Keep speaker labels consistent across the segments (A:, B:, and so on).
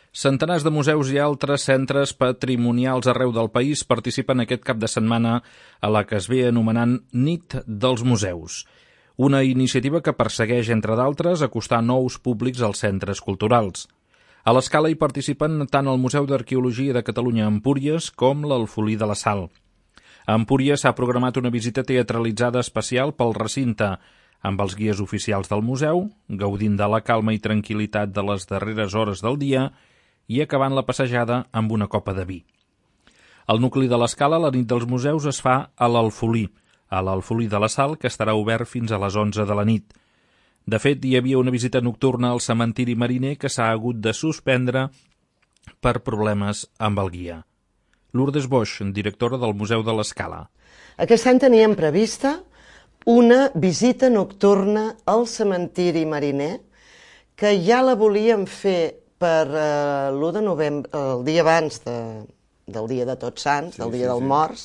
A: Centenars de museus i altres centres patrimonials arreu del país participen aquest cap de setmana a la que es ve anomenant Nit dels Museus, una iniciativa que persegueix, entre d'altres, acostar nous públics als centres culturals. A l'escala hi participen tant el Museu d'Arqueologia de Catalunya a Empúries com l'Alfolí de la Sal. A Empúries s'ha programat una visita teatralitzada especial pel recinte, amb els guies oficials del museu, gaudint de la calma i tranquil·litat de les darreres hores del dia i acabant la passejada amb una copa de vi. Al nucli de l'Escala, la nit dels museus es fa a l'Alfolí de la Sal, que estarà obert fins a les 11 de la nit. De fet, hi havia una visita nocturna al cementiri mariner que s'ha hagut de suspendre per problemes amb el guia. Lourdes Boix, directora del Museu de l'Escala.
B: Aquest any teníem prevista una visita nocturna al cementiri mariner, que ja la volíem fer per l'1 de novembre, el dia abans del dia de Tots Sants, del dia dels Morts,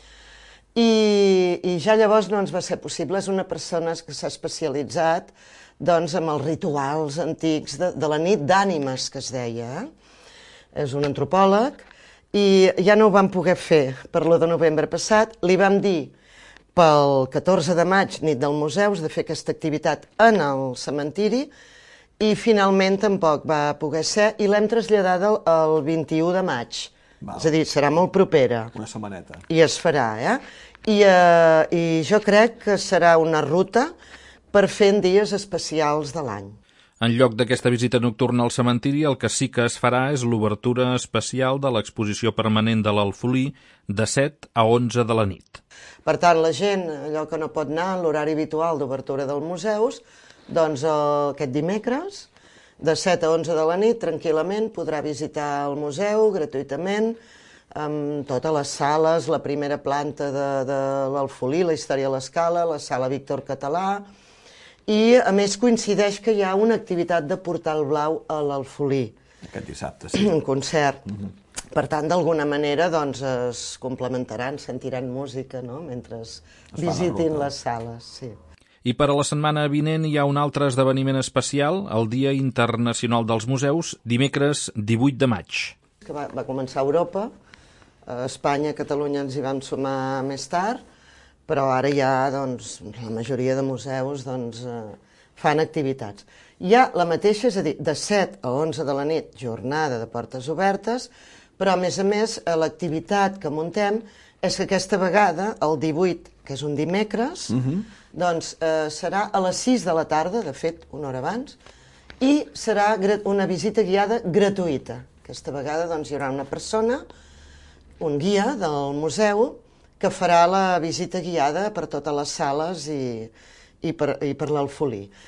B: i ja llavors no ens va ser possible. És una persona que s'ha especialitzat doncs, en els rituals antics de la nit d'ànimes, que es deia. És un antropòleg, i ja no ho vam poder fer per l'1 de novembre passat. Li vam dir pel 14 de maig, nit dels museus, de fer aquesta activitat en el cementiri, i finalment tampoc va poder ser, i l'hem traslladada al 21 de maig. És a dir, serà molt propera.
C: Una setmaneta.
B: I es farà, I jo crec que serà una ruta per fer en dies especials de l'any.
A: En lloc d'aquesta visita nocturna al cementiri, el que sí que es farà és l'obertura especial de l'exposició permanent de l'Alfolí de 7 a 11 de la nit.
B: Per tant, la gent, allò que no pot anar en l'horari habitual d'obertura dels museus, doncs aquest dimecres, de 7 a 11 de la nit, tranquil·lament, podrà visitar el museu gratuïtament, amb totes les sales, la primera planta de l'Alfolí, la història a l'Escala, la sala Víctor Català, i a més coincideix que hi ha una activitat de Portal Blau a l'Alfolí.
C: Aquest dissabte, sí.
B: Un concert. Per tant, d'alguna manera, doncs, es complementaran, sentiran música, no?, mentre visitin les sales, sí.
A: I per a la setmana vinent hi ha un altre esdeveniment especial, el Dia Internacional dels Museus, dimecres 18 de maig.
B: Que va començar a Europa, a Espanya, a Catalunya ens hi vam sumar més tard, però ara ja doncs, la majoria de museus doncs, fan activitats. Hi ha la mateixa, és a dir, de 7 a 11 de la nit, jornada de portes obertes, però a més, l'activitat que muntem és que aquesta vegada, el 18, que és un dimecres, doncs serà a les 6 de la tarda, de fet, una hora abans, i serà una visita guiada gratuïta. Aquesta vegada doncs, hi haurà una persona, un guia del museu, que farà la visita guiada per totes les sales i per l'Alfolí.